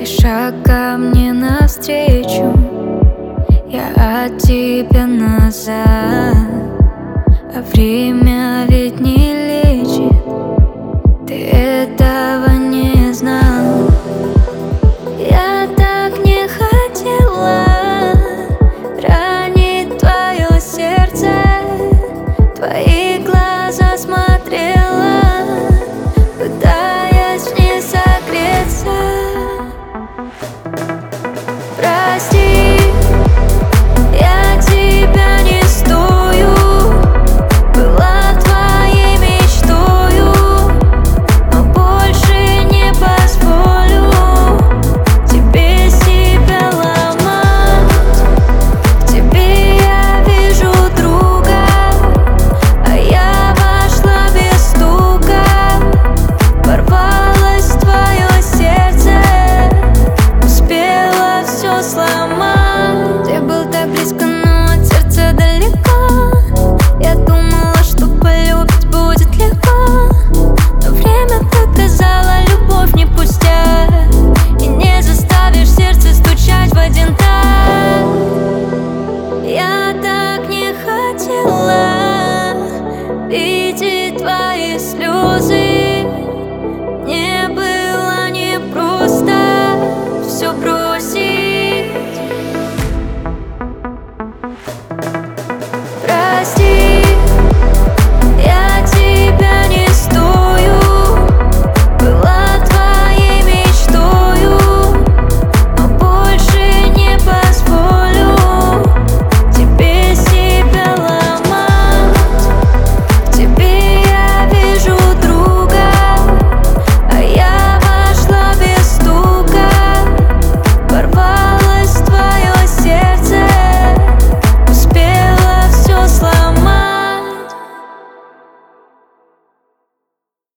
Ты шаг ко мне навстречу, я от тебя назад. А время ведь не лечит, ты этого не знал. Я так не хотела ранить твое сердце, твои глаза смотрела, пытаясь в них согреться. Прости, я тебя не стою, была твоей мечтою, но больше не позволю тебе себя ломать. В тебе я вижу друга, а я вошла без стука, ворвалась в твое сердце, успела все сломать. Ты был так близко, но от сердца далеко. Я думала, что полюбить будет легко, но время показало, любовь не пустяк, и не заставишь сердце стучать в один такт. Я так не хотела видеть твои слезы, мне было непросто, все бросить